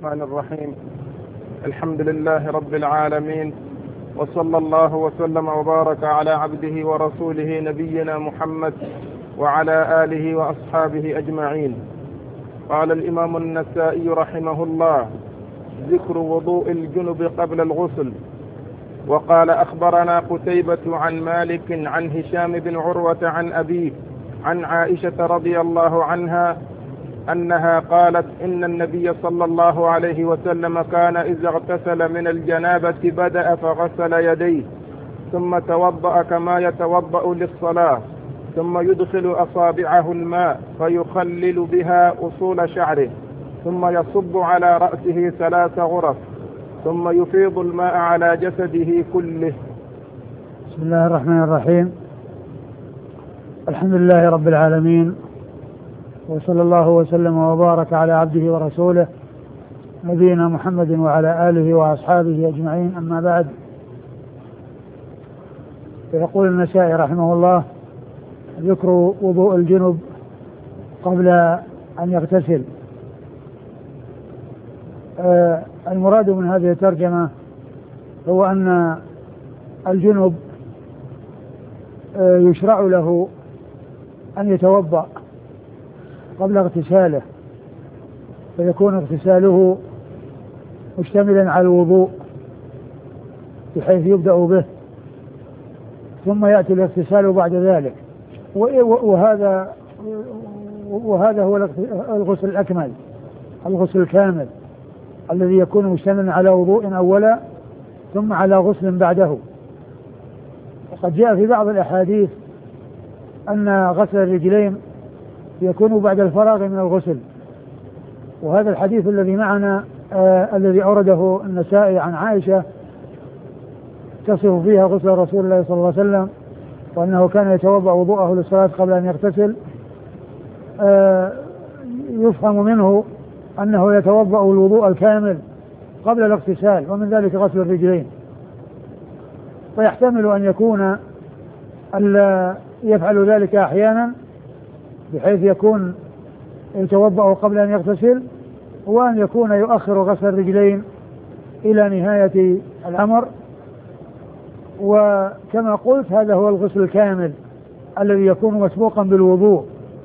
الرحمن الرحيم. الحمد لله رب العالمين، وصلى الله وسلم وبارك على عبده ورسوله نبينا محمد وعلى آله وأصحابه أجمعين. قال الإمام النسائي رحمه الله: ذكر وضوء الجنب قبل الغسل. وقال: أخبرنا قتيبة عن مالك عن هشام بن عروة عن أبيه عن عائشة رضي الله عنها أنها قالت: إن النبي صلى الله عليه وسلم كان إذا اغتسل من الجنابة بدأ فغسل يديه ثم توضأ كما يتوضأ للصلاة، ثم يدخل أصابعه الماء فيخلل بها أصول شعره، ثم يصب على رأسه 3 غرف، ثم يفيض الماء على جسده كله. بسم الله الرحمن الرحيم. الحمد لله رب العالمين، وصلى الله وسلم وبارك على عبده ورسوله نبينا محمد وعلى آله وأصحابه أجمعين. أما بعد، يقول النسائي رحمه الله: ذكر وضوء الجنب قبل أن يغتسل. المراد من هذه الترجمة هو أن الجنب يشرع له أن يتوضأ قبل اغتساله، فيكون اغتساله مشتملا على الوضوء بحيث يبدأ به، ثم يأتي الاغتسال بعد ذلك. وهذا هو الغسل الأكمل، الغسل الكامل الذي يكون مشتملا على وضوء أولا ثم على غسل بعده. وقد جاء في بعض الأحاديث أن غسل الرجلين يكون بعد الفراغ من الغسل، وهذا الحديث الذي معنا الذي أورده النسائي عن عائشة تصف فيها غسل رسول الله صلى الله عليه وسلم، وأنه كان يتوضأ وضوءه للصلاة قبل أن يغتسل، يفهم منه أنه يتوضأ الوضوء الكامل قبل الاغتسال، ومن ذلك غسل الرجلين. فيحتمل أن يكون يفعل ذلك أحيانا بحيث يكون يتوضأ قبل أن يغتسل، وأن يكون يؤخر غسل الرجلين إلى نهاية الأمر. وكما قلت، هذا هو الغسل الكامل الذي يكون مسبوقا بالوضوء.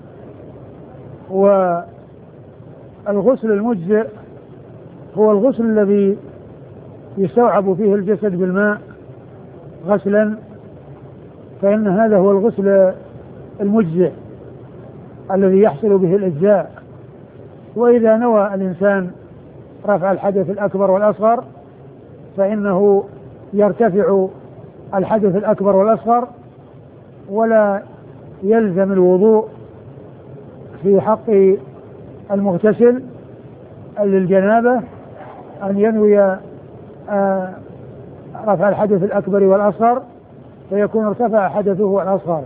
والغسل المجزئ هو الغسل الذي يستوعب فيه الجسد بالماء غسلا، فإن هذا هو الغسل المجزئ الذي يحصل به الإجزاء. وإذا نوى الإنسان رفع الحدث الأكبر والأصغر فإنه يرتفع الحدث الأكبر والأصغر، ولا يلزم الوضوء في حق المغتسل للجنابة أن ينوي رفع الحدث الأكبر والأصغر، فيكون ارتفع حدثه الأصغر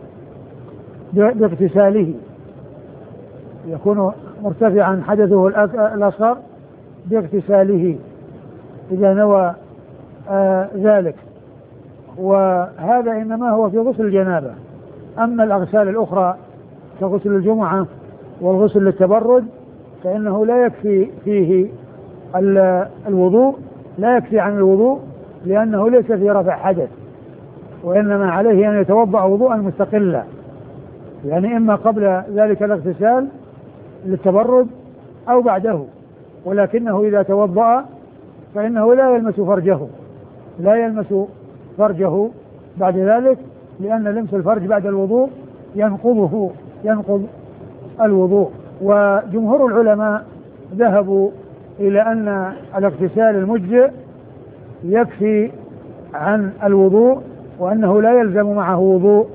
باغتساله، يكون مرتفعا حدثه الأصغر باغتساله إذا نوى ذلك. وهذا إنما هو في غسل الجنابة. أما الأغسال الأخرى كغسل الجمعة والغسل للتبرد فإنه لا يكفي فيه الوضوء، لا يكفي عن الوضوء، لأنه ليس في رفع حدث، وإنما عليه أن يتوضأ وضوءا مستقلا، يعني إما قبل ذلك الاغتسال للتبرد أو بعده. ولكنه إذا توضأ فإنه لا يلمس فرجه بعد ذلك، لأن لمس الفرج بعد الوضوء ينقض الوضوء. وجمهور العلماء ذهبوا إلى أن الاغتسال المجزئ يكفي عن الوضوء، وأنه لا يلزم معه وضوء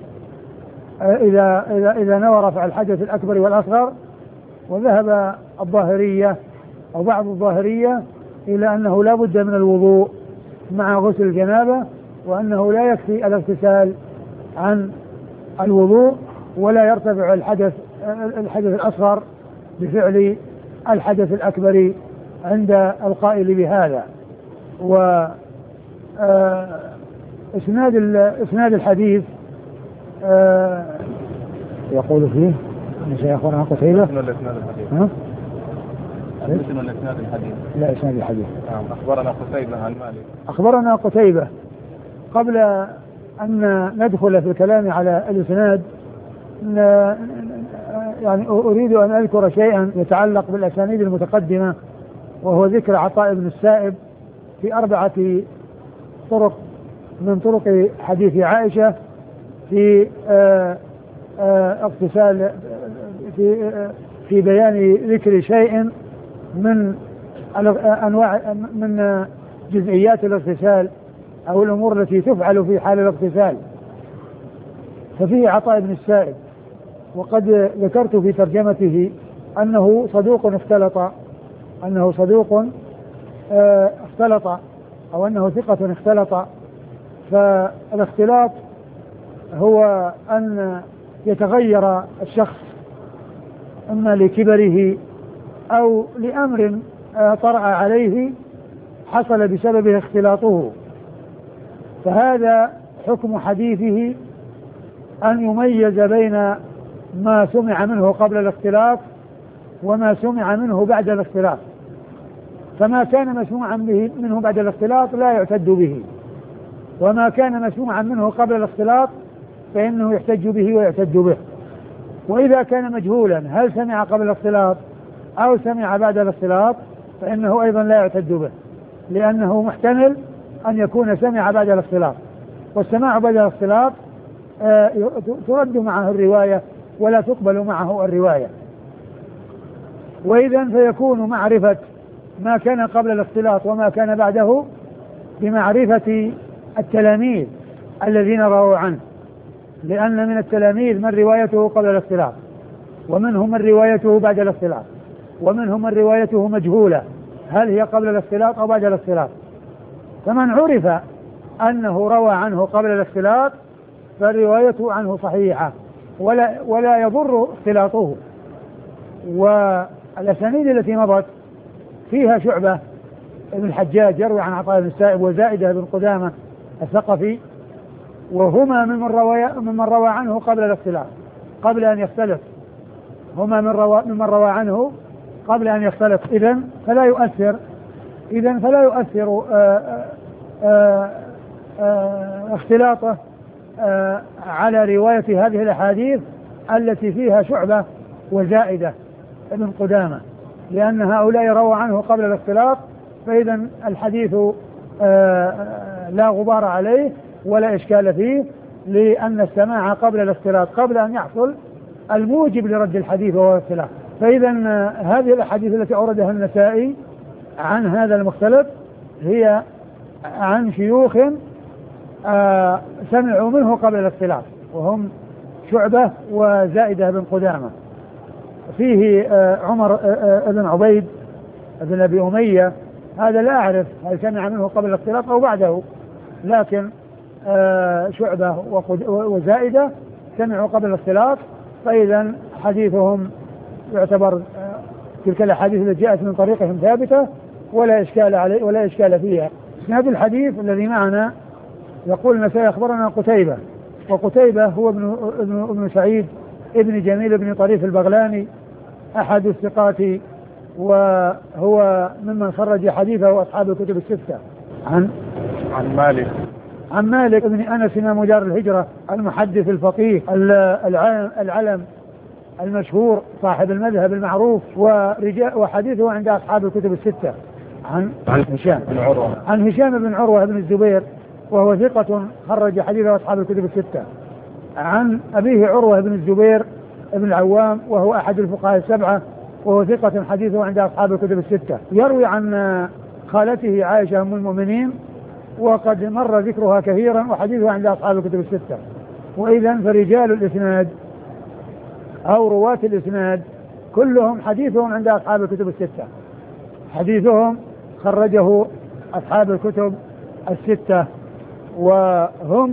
إذا نوى رفع الحدث الأكبر والأصغر. وذهب الظاهرية أو بعض الظاهرية إلى أنه لا بد من الوضوء مع غسل الجنابة، وأنه لا يكفي الاغتسال عن الوضوء، ولا يرتفع الحدث الأصغر بفعل الحدث الأكبر عند القائل بهذا. إسناد الحديث يقول فيه شيخنا قتيبة مثل الاسناد الحديث. لا اسناد الحديث. نعم. اخبرنا قتيبة عن مالك. اخبرنا قتيبة. قبل ان ندخل في الكلام على الاسناد يعني اريد ان اذكر شيئا يتعلق بالاسانيد المتقدمة، وهو ذكر عطاء بن السائب في 4 طرق من طرق حديث عائشة في اغتسال في بيان ذكر شيء من انواع من جزئيات الاغتسال او الامور التي تفعل في حال الاغتسال. ففيه عطاء بن السائب، وقد ذكرت في ترجمته انه صدوق اختلط او انه ثقة اختلط. فالاختلاط هو ان يتغير الشخص اما لكبره او لامر طرأ عليه حصل بسببه اختلاطه. فهذا حكم حديثه ان يميز بين ما سمع منه قبل الاختلاط وما سمع منه بعد الاختلاط. فما كان مسموعا منه بعد الاختلاط لا يعتد به، وما كان مسموعا منه قبل الاختلاط فإنه يحتج به ويعتد به. وإذا كان مجهولا هل سمع قبل الاختلاط أو سمع بعد الاختلاط فإنه أيضا لا يعتد به، لأنه محتمل أن يكون سمع بعد الاختلاط، والسماع بعد الاختلاط ترد معه الرواية ولا تقبل معه الرواية. وإذا فيكون معرفة ما كان قبل الاختلاط وما كان بعده بمعرفة التلاميذ الذين رووا عنه، لأن من التلاميذ من روايته قبل الاختلاط، ومنهم من روايته بعد الاختلاط، ومنهم من روايته مجهولة هل هي قبل الاختلاط أو بعد الاختلاط. فمن عرف أنه روى عنه قبل الاختلاط فروايته عنه صحيحة ولا يضر اختلاطه. والأسانيد التي مضت فيها شعبة ابن الحجاج يروي عن عطاء بن السائب وزائدة بن قدامة الثقفي، وهما ممن روى عنه قبل الاختلاط قبل أن يختلط، هما ممن روى عنه قبل أن يختلط. إذن فلا يؤثر اختلاطه على رواية هذه الأحاديث التي فيها شعبة وزائدة ابن قدامة، لأن هؤلاء روى عنه قبل الاختلاط، فإذا الحديث لا غبار عليه ولا إشكال فيه، لأن السماع قبل الاختلاط قبل أن يحصل الموجب لرد الحديث وهو الاختلاط. فإذا هذه الأحاديث التي أوردها النسائي عن هذا المختلط هي عن شيوخ سمعوا منه قبل الاختلاط، وهم شعبة وزائدة بن قدامة. فيه عمر بن عبيد بن أبي أمية، هذا لا أعرف هل سمع منه قبل الاختلاط أو بعده، لكن شعبة وزائدة سمعوا قبل الاختلاط، فإذا حديثهم يعتبر تلك الأحاديث التي جاءت من طريقهم ثابتة ولا إشكال عليه ولا إشكال فيها. هذا الحديث الذي معنا يقول النسائي أخبرنا قتيبة، وقتيبة هو ابن سعيد ابن جميل بن طريف البغلاني أحد الثقات، وهو ممن خرج حديثه أصحاب الكتب الستة. عن مالك بن أنس إمام دار الهجرة المحدث الفقيه العلم المشهور صاحب المذهب المعروف وحديثه عند أصحاب الكتب الستة. عن هشام بن عروة بن الزبير وهو ثقة خرج حديثه أصحاب الكتب الستة. عن أبيه عروة بن الزبير بن العوام وهو أحد الفقهاء السبعة وهو ثقة حديثه عند أصحاب الكتب الستة. يروي عن خالته عائشة أم المؤمنين وقد مر ذكرها كثيرا وحديثه عند أصحاب الكتب الستة. وإذا فرجال الإسناد أو رواة الإسناد كلهم حديثهم عند أصحاب الكتب الستة، حديثهم خرجه أصحاب الكتب الستة، وهم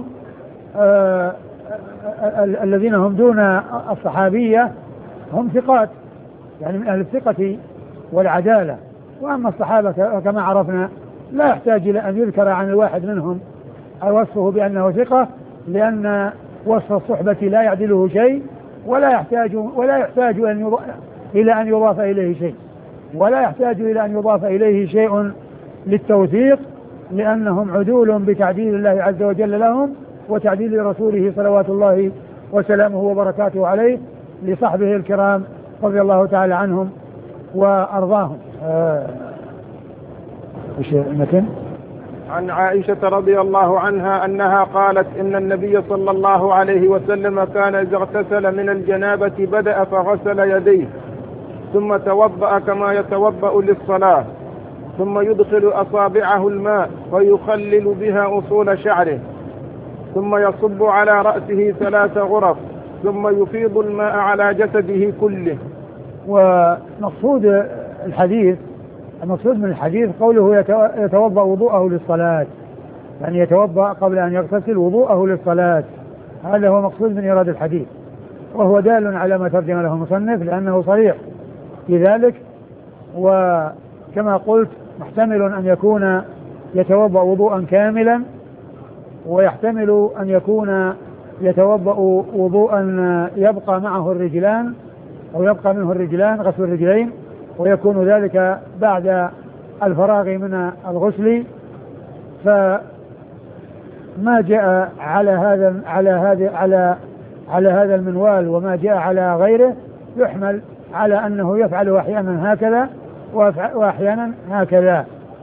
الذين هم دون الصحابية هم ثقات، يعني من أهل الثقة والعدالة. وأما الصحابة كما عرفنا لا يحتاج إلى أن يذكر عن الواحد منهم أو وصفه بأنه ثقة، لأن وصف الصحبة لا يعدله شيء ولا يحتاج إلى أن يضاف إليه شيء. ولا يحتاج إلى أن يضاف إليه شيء للتوثيق، لأنهم عدول بتعديل الله عز وجل لهم وتعديل رسوله صلوات الله وسلامه وبركاته عليه لصحبه الكرام رضي الله تعالى عنهم وأرضاهم. عن عائشة رضي الله عنها أنها قالت إن النبي صلى الله عليه وسلم كان إذا اغتسل من الجنابة بدأ فغسل يديه ثم توضأ كما يتوضأ للصلاة، ثم يدخل أصابعه الماء فيخلل بها أصول شعره، ثم يصب على رأسه 3 غرف، ثم يفيض الماء على جسده كله. ومقصود المقصود من الحديث قوله يتوضأ وضوءه للصلاة، يعني يتوضأ قبل أن يغتسل وضوءه للصلاة، هذا هو مقصود من إيراد الحديث، وهو دال على ما ترجم له المصنف لأنه صريح في ذلك. وكما قلت محتمل أن يكون يتوضأ وضوءا كاملا، ويحتمل أن يكون يتوضأ وضوءا يبقى معه الرجلان أو يبقى منه الرجلان، غسل الرجلين، ويكون ذلك بعد الفراغ من الغسل. فما جاء على هذا المنوال وما جاء على غيره يحمل على أنه يفعل أحيانا هكذا وأحيانا هكذا.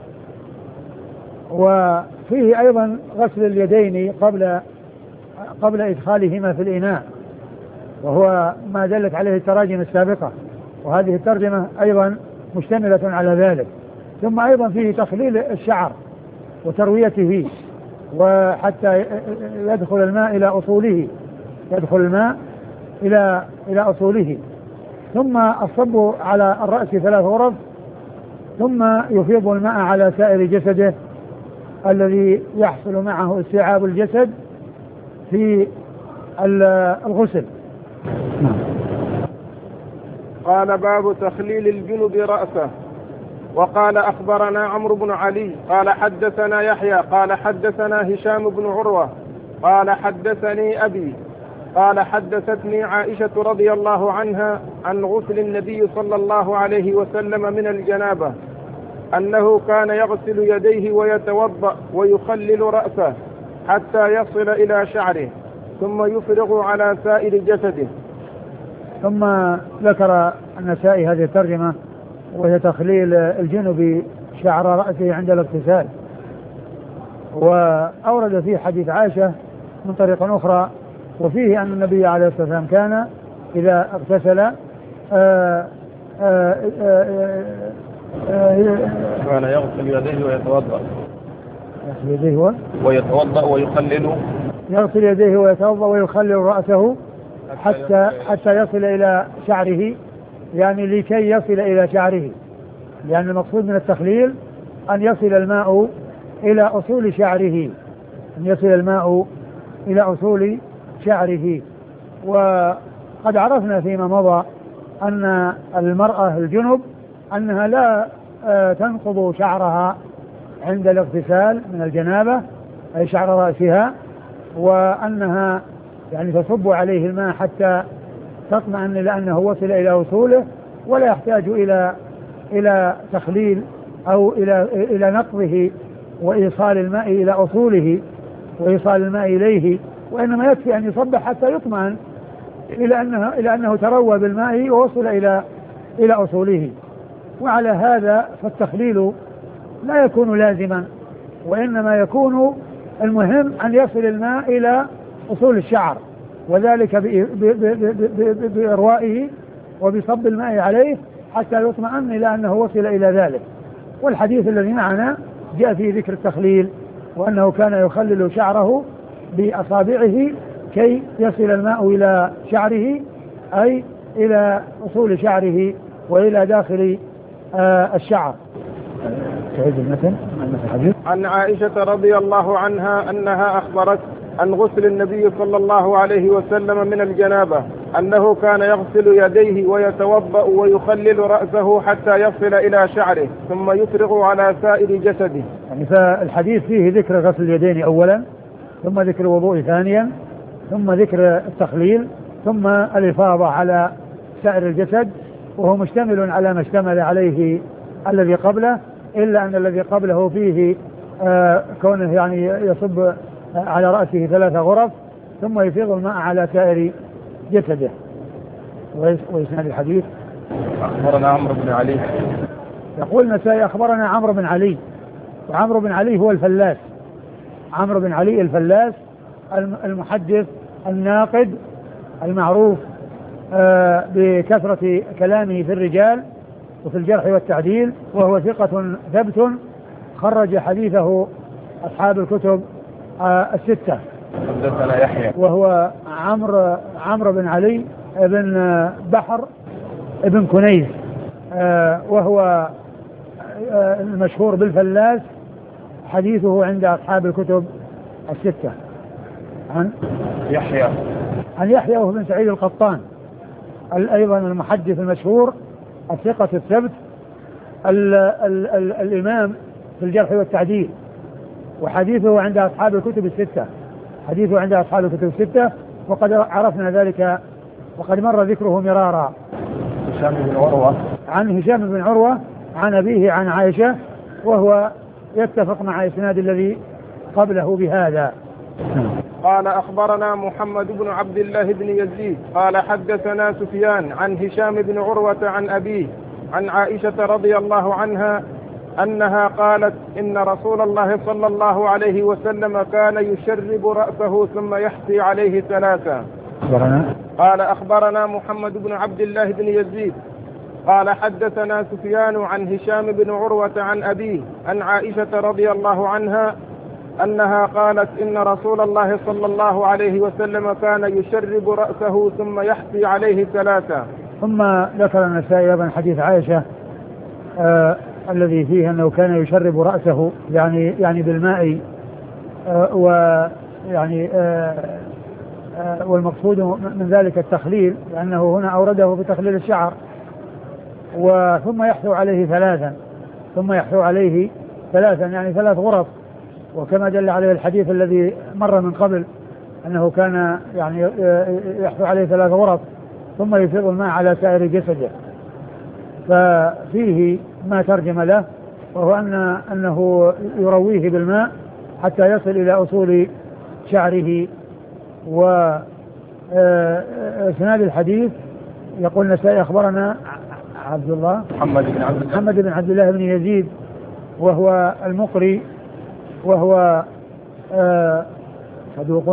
وفيه أيضا غسل اليدين قبل إدخالهما في الإناء، وهو ما دلت عليه التراجم السابقة، وهذه الترجمة أيضا مشتملة على ذلك. ثم أيضا فيه تخليل الشعر وترويته، وحتى يدخل الماء إلى أصوله، ثم الصب على الرأس 3 غرف، ثم يفيض الماء على سائر جسده الذي يحصل معه استيعاب الجسد في الغسل. قال باب تخليل الجنب رأسه. وقال أخبرنا عمرو بن علي قال حدثنا يحيى قال حدثنا هشام بن عروة قال حدثني أبي قال حدثتني عائشة رضي الله عنها عن غسل النبي صلى الله عليه وسلم من الجنابة أنه كان يغسل يديه ويتوضأ ويخلل رأسه حتى يصل إلى شعره ثم يفرغ على سائر جسده. ثم ذكر النسائي هذه الترجمة وهي تخليل الجنب شعر رأسه عند الاغتسال، وأورد فيه حديث عائشة من طريق أخرى، وفيه أن النبي عليه الصلاة والسلام كان إذا اغتسل كان يغسل يديه ويتوضأ يغسل يديه ويتوضأ ويخلل رأسه حتى يصل إلى شعره، يعني لكي يصل إلى شعره، لأن المقصود من التخليل أن يصل الماء إلى أصول شعره. وقد عرفنا فيما مضى أن المرأة الجنب أنها لا تنقض شعرها عند الاغتسال من الجنابة، أي شعر رأسها، وأنها يعني تصب عليه الماء حتى تطمئن لأنه وصل إلى أصوله، ولا يحتاج إلى تخليل أو إلى نقضه وإيصال الماء إلى أصوله وإيصال الماء إليه، وإنما يكفي أن يصبح حتى يطمئن إلى أنه تروى بالماء ووصل إلى أصوله. وعلى هذا فالتخليل لا يكون لازما، وإنما يكون المهم أن يصل الماء إلى أصول الشعر، وذلك بإروائه وبصب الماء عليه حتى يطمئن إلى أنه وصل إلى ذلك. والحديث الذي معنا جاء فيه ذكر التخليل، وأنه كان يخلل شعره بأصابعه كي يصل الماء إلى شعره، أي إلى أصول شعره وإلى داخل الشعر. عن عائشة رضي الله عنها أنها أخبرت عن غسل النبي صلى الله عليه وسلم من الجنابة أنه كان يغسل يديه ويتوضأ ويخلل رأسه حتى يصل إلى شعره ثم يفرغ على سائر جسده. يعني فالحديث فيه ذكر غسل اليدين أولا، ثم ذكر الوضوء ثانيا، ثم ذكر التخليل، ثم الإفاضة على سائر الجسد، وهو مشتمل على ما اشتمل عليه الذي قبله، إلا أن الذي قبله فيه كونه يعني يصب على رأسه 3 غرف ثم يفيض الماء على سائر جسده. وإسناد الحديث أخبرنا عمرو بن علي. يقول النسائي أخبرنا عمرو بن علي، وعمرو بن علي هو الفلاس، عمرو بن علي الفلاس المحدث الناقد المعروف بكثرة كلامه في الرجال وفي الجرح والتعديل، وهو ثقة ثبت خرج حديثه أصحاب الكتب الستة. حدثنا يحيى وهو عمرو بن علي بن بحر ابن كنيز، وهو المشهور بالفلاس، حديثه عند أصحاب الكتب الستة. عن يحيى وهو بن سعيد القطان، أيضا المحدث المشهور الثقة الثبت الإمام في الجرح والتعديل، وحديثه عند أصحاب الكتب الستة، حديثه عند أصحاب الكتب الستة، وقد عرفنا ذلك وقد مر ذكره مرارا. هشام بن عروة، عن هشام بن عروة عن أبيه عن عائشة، وهو يتفق مع إسناد الذي قبله بهذا. قال أخبرنا محمد بن عبد الله بن يزيد قال حدثنا سفيان عن هشام بن عروة عن أبيه عن عائشة رضي الله عنها أنها قالت إن رسول الله صلى الله عليه وسلم كان يشرب رأسه ثم يحثي عليه 3. قال أخبرنا محمد بن عبد الله بن يزيد قال حدثنا سفيان عن هشام بن عروة عن أبيه عن عائشة رضي الله عنها أنها قالت إن رسول الله صلى الله عليه وسلم كان يشرب رأسه ثم يحثي عليه 3. ثم ذكر النسائي أيضا حديث عائشة الذي فيه أنه كان يشرب رأسه يعني بالماء، ويعني والمقصود من ذلك التخليل، لأنه هنا أورده بتخليل الشعر، ثم يحثو عليه 3، ثم يحثو عليه 3 يعني 3 غرف، وكما دل عليه الحديث الذي مر من قبل أنه كان يعني يحثو عليه 3 غرف ثم يفيض الماء على سائر جسده. ففيه ما ترجم له، وهو أنه يرويه بالماء حتى يصل إلى أصول شعره. وسناد الحديث يقول النسائي أخبرنا محمد بن عبد الله بن يزيد وهو المقري، وهو صدوق.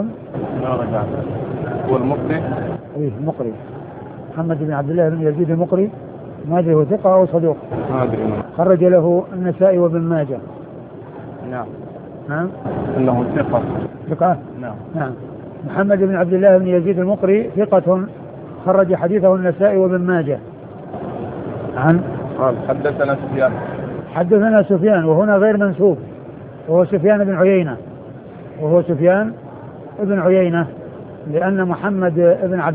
هو المقري؟ إيه المقري، محمد بن عبد الله بن يزيد المقري، ما أدري هو ثقة أو صدوق، ما أدري. خرج له النسائي وابن ماجه. نعم إنه ثقة. نعم. محمد بن عبد الله بن يزيد المقري ثقة خرج حديثه النسائي وابن ماجه. قال حدثنا سفيان وهنا غير منسوب، وهو سفيان بن عيينة، لأن محمد بن عبد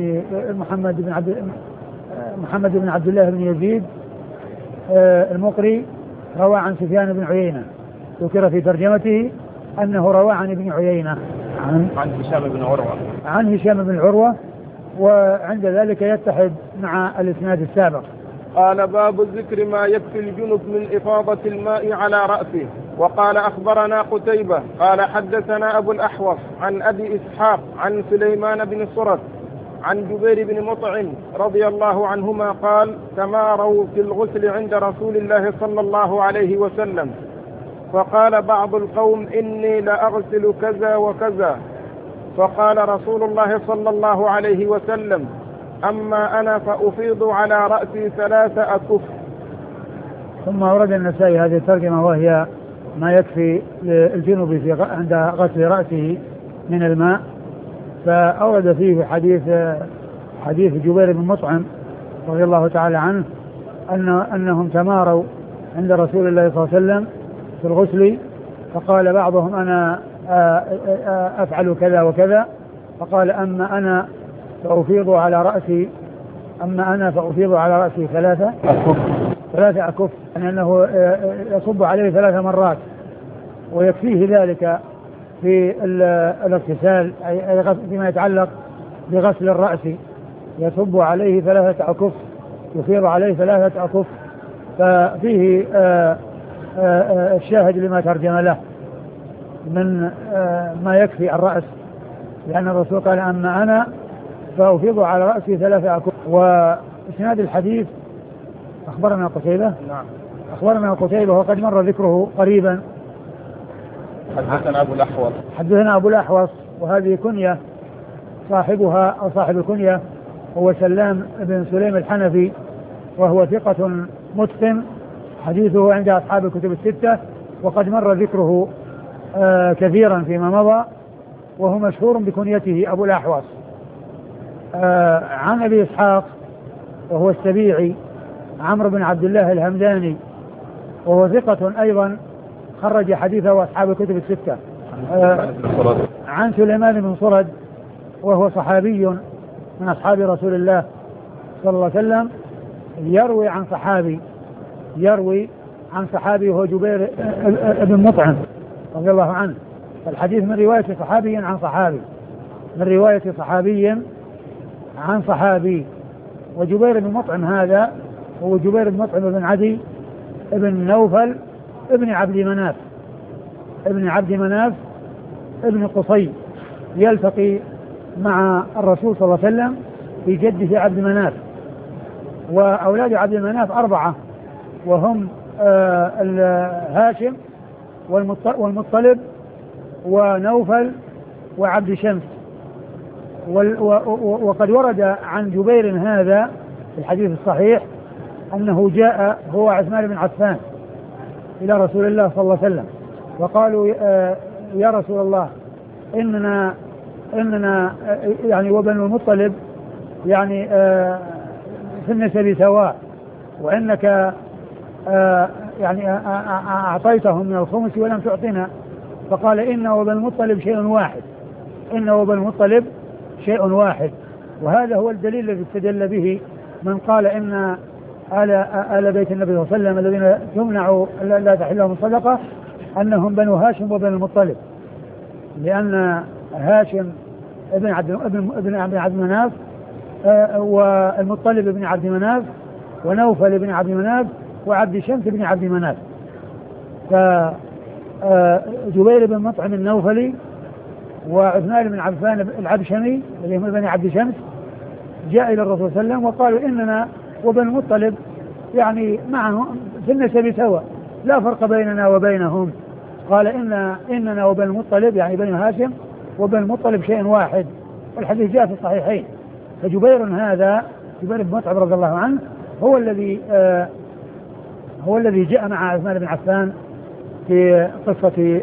الله بن يزيد المقري روى عن سفيان بن عيينة، ذكر في ترجمته أنه روى عن ابن عيينة عن هشام بن عروة، وعند ذلك يتحد مع الإسناد السابق. قال باب ذكر ما يكفي الجنب من إفاضة الماء على رأسه. وقال أخبرنا قتيبة قال حدثنا أبو الأحوص عن أبي إسحاق عن سليمان بن صرد عن جبير بن مطعم رضي الله عنهما قال تماروا في الغسل عند رسول الله صلى الله عليه وسلم، فقال بعض القوم إني لأغسل كذا وكذا، فقال رسول الله صلى الله عليه وسلم أما أنا فأفيض على رأسي 3 أكف. ثم ورد النسائي هذه الترجمة، وهي ما يكفي الجنوب عند غسل رأسه من الماء، فأورد فيه حديث جبير بن مطعم رضي الله تعالى عنه أنهم تماروا عند رسول الله صلى الله عليه وسلم في الغسل، فقال بعضهم أنا أفعل كذا وكذا، فقال أما أنا فأفيض على رأسي 3 أكف، يعني أنه يصب عليه 3 مرات، ويكفيه ذلك في الاغتسال أي فيما يتعلق بغسل الرأس، يصب عليه 3 أكف يفيض عليه 3 أكف، ففيه الشاهد لما ترجم له من ما يكفي الرأس، لأن الرسول قال أما أنا فأفيض على رأسي 3 أكف. وإسناد الحديث أخبرنا قتيبة. نعم. أخبرنا قتيبة وقد مر ذكره قريبا. حدثنا أبو الأحوص. حدثنا أبو الأحوص، وهذه كنية صاحبها أو صاحب الكنية هو سلام بن سليم الحنفي، وهو ثقة متقن، حديثه عند أصحاب الكتب الستة، وقد مر ذكره كثيرا فيما مضى، وهو مشهور بكنيته أبو الأحوص. عن أبي إسحاق وهو السبيعي عمرو بن عبد الله الهمداني، وهو ثقة أيضا، خرج حديثه أصحاب الكتب الستة. عن سليمان بن صرد وهو صحابي من أصحاب رسول الله صلى الله عليه وسلم، يروي عن صحابي وهو جبير بن مطعم رضي الله عنه. الحديث من رواية صحابي عن صحابي، من رواية صحابي عن صحابي. وجبير بن مطعم هذا هو جبير بن مطعم بن عدي ابن نوفل ابن عبد مناف ابن قصي، يلتقي مع الرسول صلى الله عليه وسلم في جده عبد مناف. وأولاد عبد مناف 4، وهم هاشم والمطلب ونوفل وعبد شمس. وقد ورد عن جبير هذا في الحديث الصحيح أنه جاء هو عثمان بن عفان إلى رسول الله صلى الله عليه وسلم، وقالوا يا رسول الله إننا يعني وبنو المطلب يعني في النسب سواء، وإنك يعني أعطيتهم من الخمس ولم تعطنا. فقال إن وبنو المطلب شيء واحد. وهذا هو الدليل الذي استدل به من قال إن آل بيت النبي صلى الله عليه وسلم الذين تمنع لا تحل لهم الصدقة أنهم بنو هاشم وبنو المطلب، لأن هاشم ابن عبد مناف، والمطلب ابن عبد مناف، ونوفل ابن عبد مناف، وعبد شمس ابن عبد مناف. فجبير بن مطعم النوفلي وعثمان بن عفان العبشمي الذي هم بني عبد شمس جاء إلى الرسول صلى الله عليه وسلم وقالوا إننا وبن المطلب يعني معهم في النسب سواء، لا فرق بيننا وبينهم. قال إننا وبن المطلب يعني بني هاشم وبن المطلب شيء واحد، والحديث جاء في الصحيحين. فجبير هذا جبير بن مطعم رضي الله عنه هو الذي جاء مع عثمان بن عفان في قصة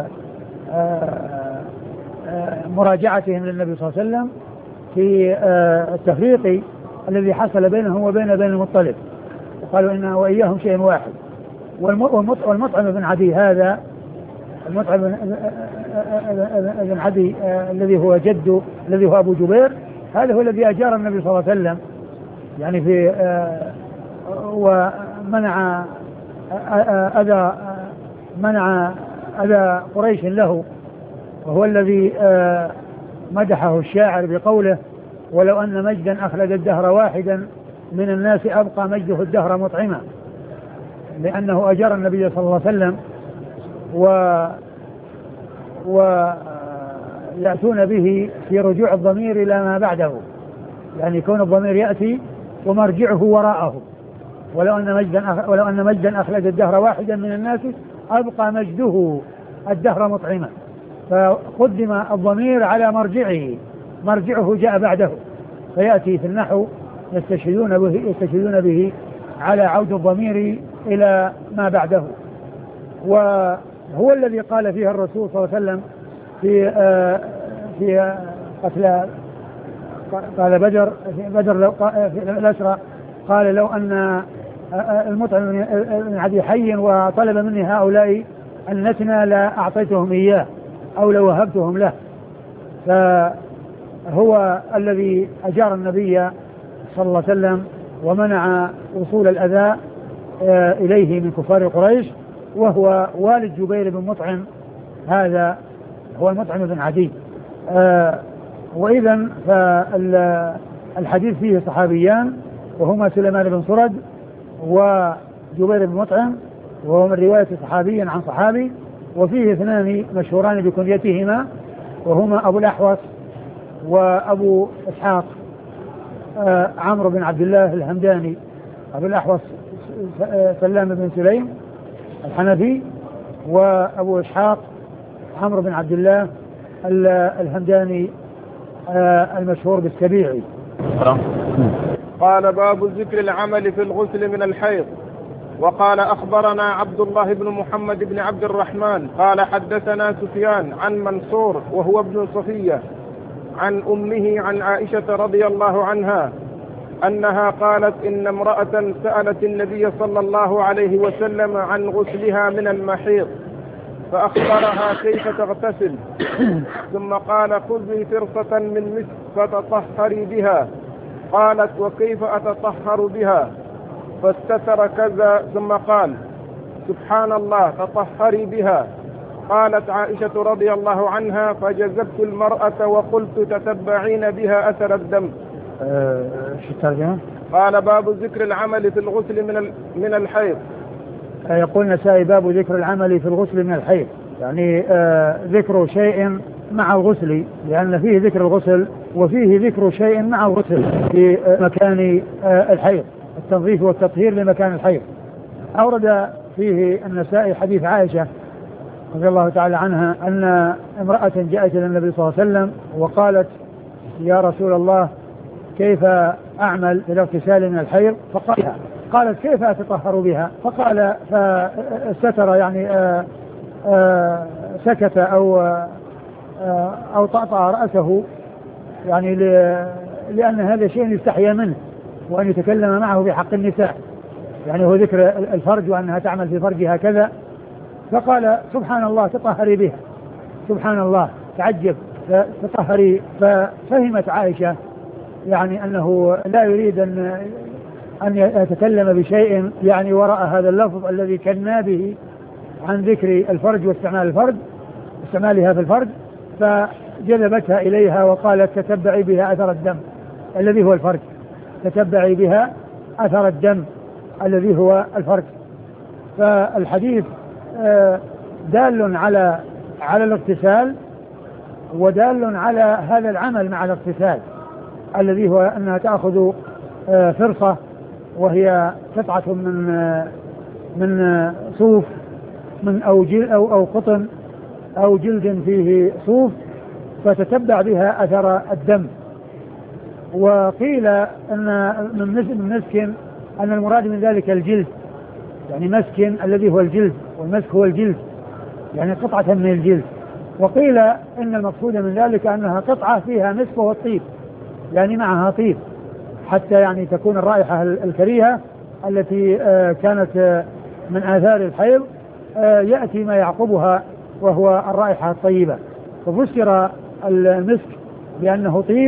مراجعتهم للنبي صلى الله عليه وسلم في التفريق الذي حصل بينهم وبين بني المطلب، وقالوا إنه وإياهم شيء واحد. والمطعم بن عدي هذا، المطعم بن عدي الذي هو جده الذي هو أبو جبير، هذا هو الذي أجار النبي صلى الله عليه وسلم يعني في ومنع أذى قريش له، وهو الذي مدحه الشاعر بقوله ولو أن مجدا أخلد الدهر واحدا من الناس أبقى مجده الدهر مطعما، لأنه أجار النبي صلى الله عليه وسلم ويأتون به في رجوع الضمير إلى ما بعده، يعني كون الضمير يأتي ومرجعه وراءه. ولو أن مجدا أخلد الدهر واحدا من الناس أبقى مجده الدهر مطعما، فقدم الضمير على مرجعه جاء بعده، فيأتي في النحو يستشهدون به على عود الضمير إلى ما بعده. وهو الذي قال فيها الرسول صلى الله عليه وسلم في قتل قال بدر في الأسرى، قال لو أن المطعم بن عدي حي وطلب مني هؤلاء النتنى لا أعطيتهم إياه أو لو وهبتهم له. فهو الذي أجار النبي صلى الله عليه وسلم ومنع وصول الأذى إليه من كفار قريش، وهو والد جبير بن مطعم، هذا هو المطعم بن عدي. وإذن فالحديث فيه صحابيان، وهما سليمان بن سرد وجبير بن مطعم، وهو من رواية صحابي عن صحابي. وفيه اثنان مشهوران بكنيتهما وهما أبو الأحوص وأبو إسحاق، عمرو بن عبد الله الهمداني. أبو الأحوص سلام بن سليم الحنفي، وأبو إسحاق عمرو بن عبد الله الهمداني المشهور بالسبيعي. قال باب ذكر العمل في الغسل من الحيض. وقال أخبرنا عبد الله بن محمد بن عبد الرحمن قال حدثنا سفيان عن منصور وهو ابن صفية عن أمه عن عائشة رضي الله عنها أنها قالت إن امرأة سألت النبي صلى الله عليه وسلم عن غسلها من المحيض فأخبرها كيف تغتسل، ثم قال خذي فرصة من مسك فتطهري بها. قالت وكيف أتطهر بها؟ فاستتر كذا، ثم قال سبحان الله تطهري بها. قالت عائشة رضي الله عنها فجذبت المرأة وقلت تتبعين بها أثر الدم. شو الترجمة؟ قال باب ذكر العمل في الغسل من الحيض. يقول النسائي باب ذكر العمل في الغسل من الحيض، يعني ذكر شيء مع الغسل، لأن فيه ذكر الغسل وفيه ذكر شيء مع الغسل في مكان الحيض، التنظيف والتطهير لمكان الحيض. أورد فيه النسائي حديث عائشة رضي الله تعالى عنها أن امرأة جاءت إلى النبي صلى الله عليه وسلم وقالت يا رسول الله كيف أعمل في الاغتسال من الحيض؟ قالت كيف أتطهر بها؟ فقال فستر يعني سكت أو طأطأ رأسه، يعني لأن هذا شيء يستحيا منه وأن يتكلم معه بحق النساء، يعني هو ذكر الفرج وأنها تعمل في فرجها كذا. فقال سبحان الله تطهري بها، سبحان الله، تعجب تطهري. ففهمت عائشة يعني أنه لا يريد أن يتكلم بشيء يعني وراء هذا اللفظ الذي كنا به عن ذكر الفرج واستعمالها في الفرج. فجذبتها إليها وقالت تتبعي بها أثر الدم الذي هو الفرج، تتبعي بها أثر الدم الذي هو الفرج. فالحديث دال على الاغتسال، ودال على هذا العمل مع الاغتسال الذي هو أنها تأخذ فرصة، وهي قطعة من صوف من أو قطن أو جلد فيه صوف، فتتبع بها أثر الدم. وقيل أن من مسك أن المراد من ذلك الجلد، يعني مسك الذي هو الجلد، والمسك هو الجلد يعني قطعة من الجلد. وقيل إن المقصود من ذلك أنها قطعة فيها مسك والطيب، يعني معها طيب، حتى يعني تكون الرائحة الكريهة التي كانت من آثار الحيض يأتي ما يعقبها وهو الرائحة الطيبة. ففسر المسك بأنه طيب،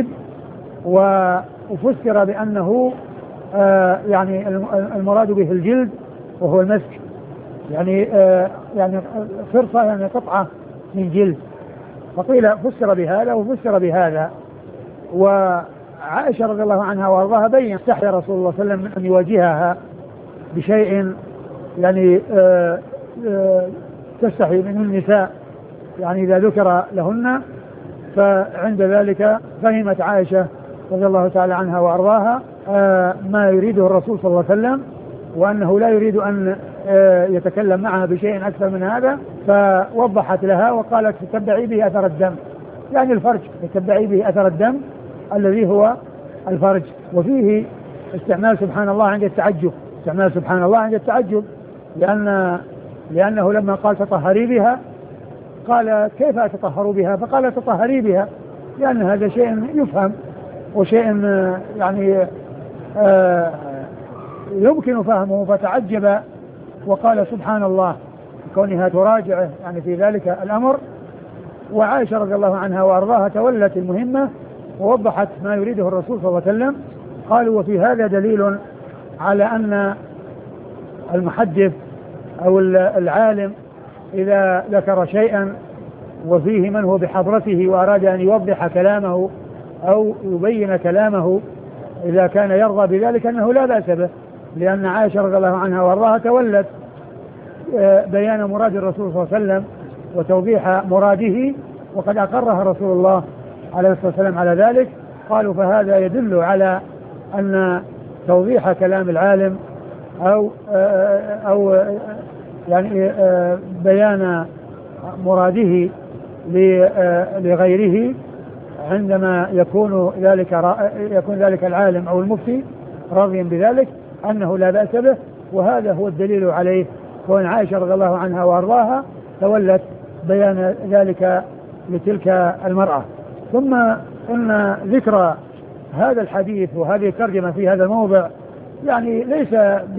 وفسر بأنه يعني المراد به الجلد وهو المسك، يعني فرصة يعني قطعة من جلد. فقيل فسر بهذا وفسر بهذا. وعائشة رضي الله عنها وارضاها بين استحي رسول الله صلى الله عليه وسلم أن يواجهها بشيء يعني تستحي منه النساء، يعني إذا ذكر لهن. فعند ذلك فهمت عائشة رضي الله تعالى عنها وارضاها ما يريده الرسول صلى الله عليه وسلم، وأنه لا يريد أن يتكلم معها بشيء أكثر من هذا. فوضحت لها وقالت تتبعي به أثر الدم، يعني الفرج، تتبعي به أثر الدم الذي هو الفرج. وفيه استعمال سبحان الله عند التعجب، استعمال سبحان الله عند التعجب، لأنه لما قال تطهري بها قال كيف أتطهر بها؟ فقال تطهري بها، لأن هذا شيء يفهم وشيء يعني يمكن فهمه. فتعجب وقال سبحان الله كونها تراجعه يعني في ذلك الأمر. وعائشة رضي الله عنها وأرضاها تولت المهمة ووضحت ما يريده الرسول صلى الله عليه وسلم. قالوا وفي هذا دليل على أن المحدث أو العالم إذا ذكر شيئا وفيه من هو بحضرته وأراد أن يوضح كلامه أو يبين كلامه إذا كان يرضى بذلك أنه لا بأس به، لأن عائشة رضي الله عنها وارضاها تولت بيان مراد الرسول صلى الله عليه وسلم وتوضيح مراده، وقد أقرها رسول الله عليه الصلاة والسلام على ذلك. قالوا فهذا يدل على أن توضيح كلام العالم أو يعني بيان مراده لغيره عندما يكون ذلك العالم أو المفتي راضيا بذلك أنه لا بأس به، وهذا هو الدليل عليه. وأن عائشة رضي الله عنها وأرضاها تولت بيان ذلك لتلك المرأة. ثم إن ذكر هذا الحديث وهذه الترجمة في هذا الموضع يعني ليس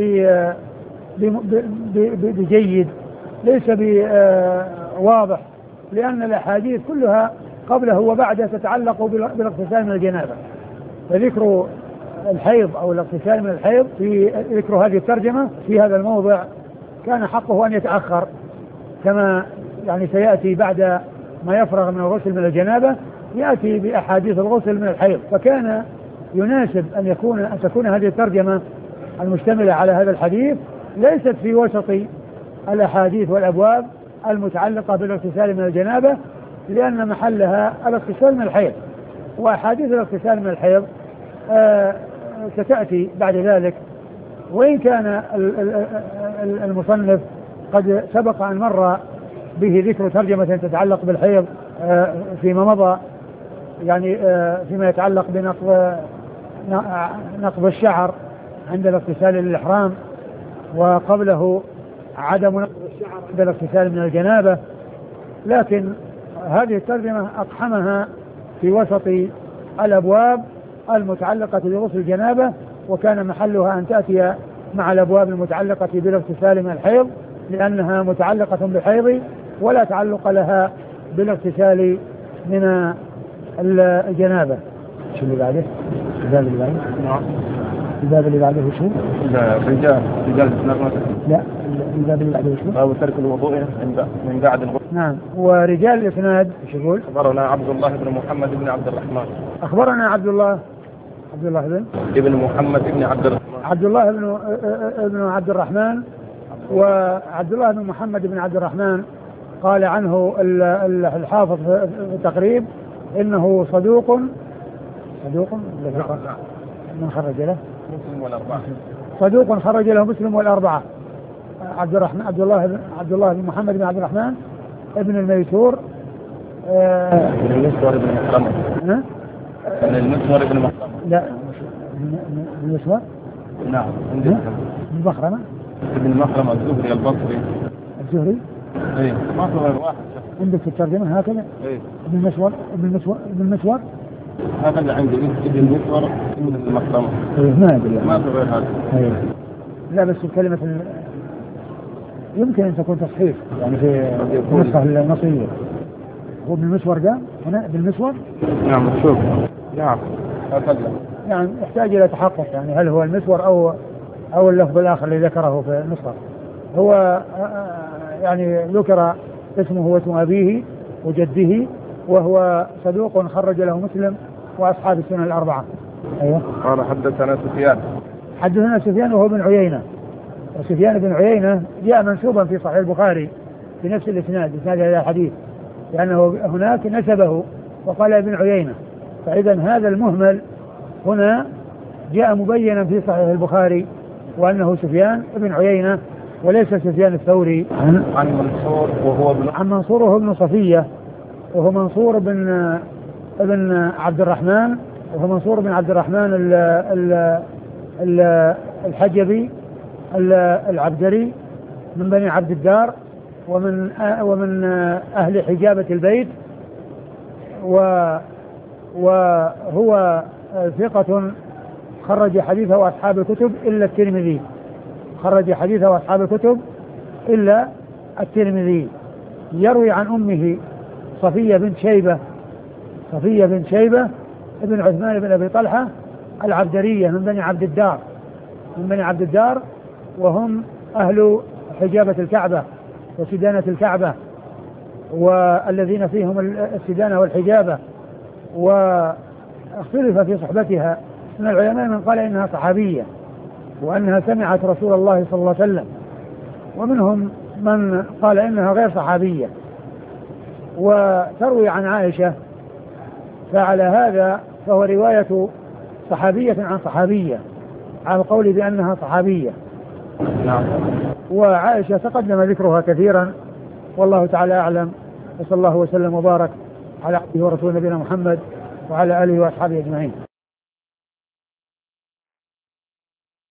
بجيد، ليس بواضح، لأن الأحاديث كلها قبله وبعده تتعلق بالاغتسال من الجنابة. فذكر الحيض أو الاغتسال من الحيض في ذكر هذه الترجمة في هذا الموضع كان حقه أن يتأخر، كما يعني سيأتي بعد ما يفرغ من الغسل من الجنابة يأتي بأحاديث الغسل من الحيض. فكان يناسب أن تكون هذه الترجمة المشتملة على هذا الحديث ليست في وسط الأحاديث والأبواب المتعلقة بالاغتسال من الجنابة، لأن محلها الاغتسال من الحيض، وأحاديث الاغتسال من الحيض ستأتي بعد ذلك. وإن كان المصنف قد سبق أن مر به ذكر ترجمة تتعلق بالحيض فيما مضى، يعني فيما يتعلق بنقض الشعر عند الاغتسال للإحرام، وقبله عدم نقض الشعر عند الاغتسال من الجنابة. لكن هذه الترجمة أقحمها في وسط الأبواب المتعلقة بغسل الجنابة، وكان محلها أن تأتي مع الأبواب المتعلقة بالاغتسال من الحيض، لأنها متعلقة بالحيض ولا تعلق لها بالاغتسال من الجنابة. شو اللي بعده؟ الباب اللي بعده؟ نعم. الباب اللي بعده شو؟ رجال لا، الباب اللي بعده شو؟ باب ترك الوضوء من بعد الغسل. نعم. ورجال الإسناد ايش يقول؟ أخبرنا عبد الله بن محمد بن عبد الرحمن. أخبرنا عبد الله بن محمد بن عبد الرحمن. عبد الله بن عبد الرحمن، وعبد الله بن محمد بن عبد الرحمن قال عنه الحافظ في التقريب إنه صدوق من خرج له مسلم والأربعة. صدوق خرج له مسلم والأربعة. عبد الله بن محمد بن عبد الرحمن ابن الميسور ابن المسور بن مخرمة. ابن المسور بن مخرمة. لا، المسور. نعم. ابن مخرمة. ابن مخرمة الزهري البصري. الزهري. ايه ما في غير واحد. عندك في الترجمة هكذا؟ ايه. ابن المسور. هكذا عندي ابن المسور ابن المخرمة. ايه ما ادري. ما في غير هذا. ايه. لا بس كلمة يمكن أن تكون تصحيح يعني في النسخة النصية. هو ابن المسور ده هنا ابن المسور. نعم شوف. نعم هكذا. يعني يحتاج إلى تحقق، يعني هل هو المسور أو اللفظ الآخر اللي ذكره في النسخة. هو يعني ذكر اسمه واسم أبيه وجده، وهو صدوق خرج له مسلم وأصحاب السنن الأربعة. أيوة. قال حدثنا سفيان وهو بن عيينة. وسفيان بن عيينة جاء منسوبا في صحيح البخاري في نفس إسناد هذا الحديث، لأنه هناك نسبه وقال ابن عيينة، فإذا هذا المهمل هنا جاء مبينا في صحيح البخاري وأنه سفيان بن عيينة وليس سفيان الثوري. عن منصور وهو ابن صفية، وهو منصور بن عبد الرحمن، وهو منصور بن عبد الرحمن الحجبي العبدري من بني عبد الدار ومن أهل حجابة البيت، وهو ثقة خرج حديثه أصحاب الكتب إلا الترمذي. يروي عن أمه صفية بنت شيبة ابن عثمان بن أبي طلحة العبدرية من بني عبد الدار، وهم أهل حجابة الكعبة وسدانة الكعبة، والذين فيهم السدانة والحجابة، واختلف في صحبتها من العلماء من قال إنها صحابية وأنها سمعت رسول الله صلى الله عليه وسلم، ومنهم من قال إنها غير صحابية وتروي عن عائشة، فعلى هذا فهو رواية صحابية عن صحابية على القول بأنها صحابية. نعم. وعائشة تقدم ذكرها كثيرا، والله تعالى أعلم، وصلى الله وسلم وبارك على عبده ورسوله نبينا محمد وعلى آله وأصحابه أجمعين.